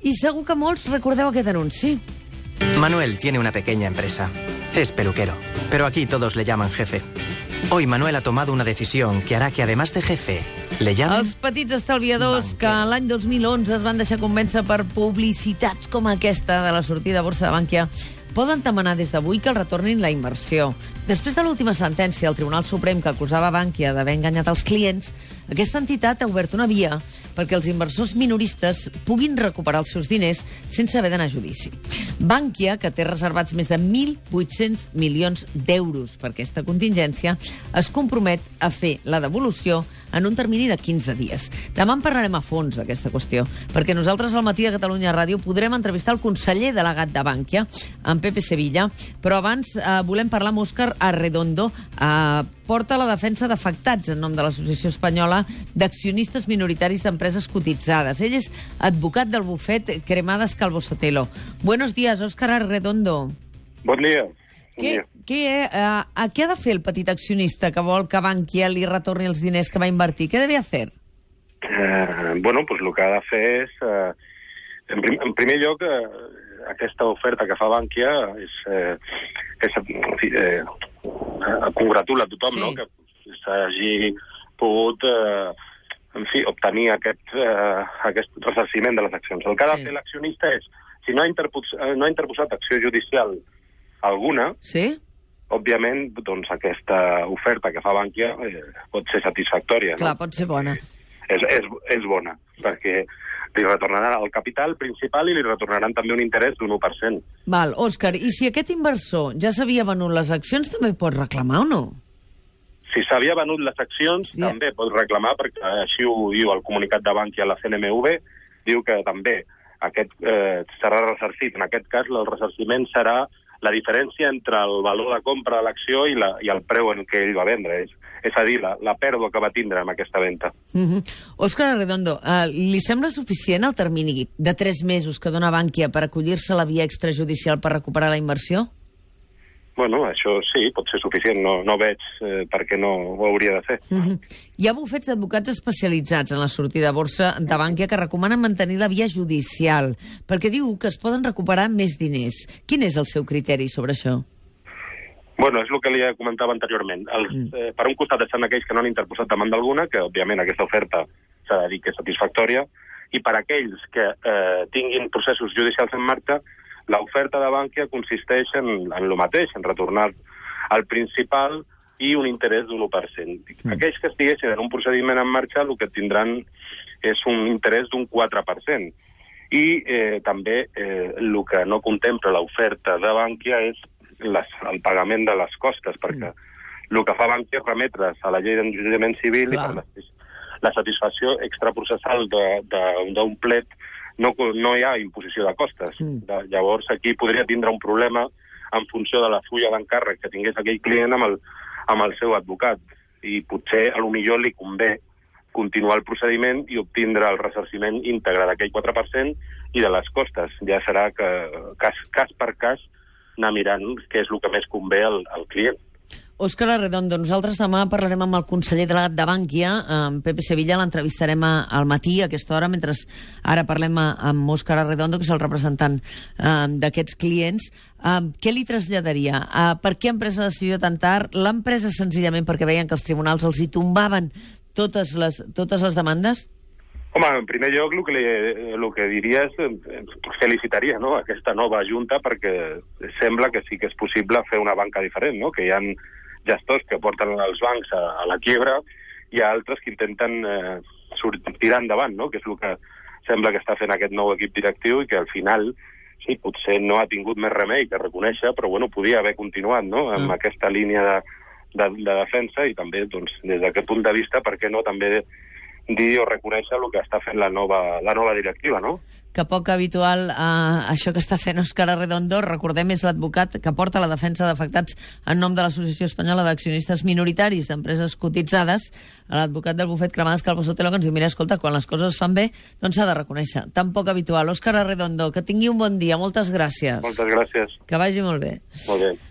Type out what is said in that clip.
I segur que molts recordeu aquest anunci. Manuel tiene una pequeña empresa. Es peluquero, pero aquí todos le llaman jefe. Hoy Manuel ha tomado una decisión que hará que, además de jefe, le llamen... Els petits estalviadors que l'any 2011 es van deixar convèncer per publicitats com aquesta de la sortida a borsa de Bankia poden demanar des d'avui que el retornin la inversió. Després de l'última sentència del Tribunal Suprem que acusava Bankia d'haver enganyat els clients, aquesta entitat ha obert una via perquè els inversors minoristes puguin recuperar els seus diners sense haver d'anar a judici. Bankia, que té reservats més de 1.800 milions d'euros per aquesta contingència, es compromet a fer la devolució en un termini de 15 dies. Demà en parlarem a fons d'aquesta qüestió, perquè nosaltres al Matí de Catalunya Ràdio podrem entrevistar el conseller delegat de Bankia, en Pepe Sevilla, però abans volem parlar amb Òscar Arredondo, porta la defensa d'afectats en nom de l'Associació Espanyola d'Accionistes Minoritaris d'Empreses Cotitzades. Ell és advocat del bufet Cremades Calvo Sotelo. Buenos días, Òscar Arredondo. Bon dia. Què ha de fer el petit accionista que vol que Bankia li retorni els diners que va invertir? Què debe hacer? Bueno, pues lo que ha de fer és, en primer lloc, aquesta oferta que fa Bankia congratula a tothom, sí, no? Que s'hagi pogut obtenir aquest ressarciment de les accions. El que ha de fer l'accionista és, si no ha interposat acció judicial alguna, sí, òbviament, doncs aquesta oferta que fa Bankia pot ser satisfactòria. Clar, no? Pot ser bona. És bona, perquè li retornaran el capital principal i li retornaran també un interès d'un 1%. Val, Òscar, i si aquest inversor ja s'havia venut les accions, també pot reclamar o no? Si s'havia venut les accions, sí, també pot reclamar, perquè així ho diu el comunicat de Bankia a la CNMV, diu que també aquest serà ressarcit. En aquest cas, el ressarciment serà la diferència entre el valor de compra de l'acció i el preu en què ell va vendre. És a dir, la pèrdua que va tindre amb aquesta venda. Òscar Arredondo, li sembla suficient el termini de 3 mesos que dona Bankia per acollir-se a la via extrajudicial per recuperar la inversió? Bueno, això sí, pot ser suficient. No veig per què no ho hauria de fer. Hi ha bufets d'advocats especialitzats en la sortida a borsa de Bankia que recomanen mantenir la via judicial, perquè diu que es poden recuperar més diners. Quin és el seu criteri sobre això? Bueno, és el que li comentava anteriorment. Per un costat estan aquells que no han interposat demanda alguna, que òbviament aquesta oferta s'ha de dir que és satisfactòria, i per aquells que tinguin processos judicials en marxa, l'oferta de Bankia consisteix en el mateix, en retornar el principal i un interès d'un 1%. Aquells que estiguessin en un procediment en marxa el que tindran és un interès d'un 4%. I també el que no contempla l'oferta de Bankia és el pagament de les costes, perquè el que fa Bankia és remetre's a la llei d'enjudiciament civil. Clar. I per la satisfacció extraprocessal d'un plet no hi ha imposició de costes. Llavors, aquí podria tindre un problema en funció de la fulla d'encàrrec que tingués aquell client amb el seu advocat. I potser, potser li convé continuar el procediment i obtindre el ressarciment íntegre d'aquell 4% i de les costes. Ja serà que, cas per cas, anar mirant què és el que més convé al client. Òscar Arredondo, nosaltres demà parlarem amb el conseller delegat de Bankia, amb Pepe Sevilla, l'entrevistarem al matí a aquesta hora, mentre ara parlem amb Òscar Arredondo, que és el representant d'aquests clients. Què li traslladaria? Per què l'empresa ha decidit tan tard? L'empresa senzillament perquè veien que els tribunals els hi tombaven totes les demandes? Home, en primer lloc, el que diria és felicitaria, no?, aquesta nova junta, perquè sembla que sí que és possible fer una banca diferent, no?, que hi ha gestors que porten els bancs a la quiebra i altres que intenten tirar endavant, no?, que és el que sembla que està fent aquest nou equip directiu i que al final, sí, potser no ha tingut més remei que reconèixer, però bueno, podia haver continuat, no?, amb aquesta línia de defensa i també, doncs, des d'aquest punt de vista, per què no també dir o reconèixer el que està fent la nova directiva, no? Que poc habitual això que està fent Òscar Arredondo, recordem, és l'advocat que porta la defensa d'afectats en nom de l'Associació Espanyola d'Accionistes Minoritaris d'Empreses Cotitzades, l'advocat del bufet Cremades Calvo Sotelo, que ens diu, mira, escolta, quan les coses es fan bé, doncs s'ha de reconèixer. Tan poc habitual. Òscar Arredondo, que tingui un bon dia. Moltes gràcies. Moltes gràcies. Que vagi molt bé. Molt bé.